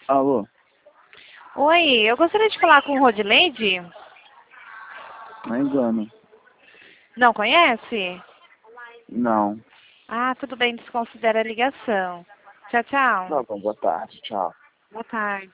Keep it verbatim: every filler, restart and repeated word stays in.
Alô? Oi, eu gostaria de falar com o Rodileide. Não engano. Não conhece? Não. Ah, tudo bem, desconsidera a ligação. Tchau, tchau. Tá bom, boa tarde. Tchau. Boa tarde.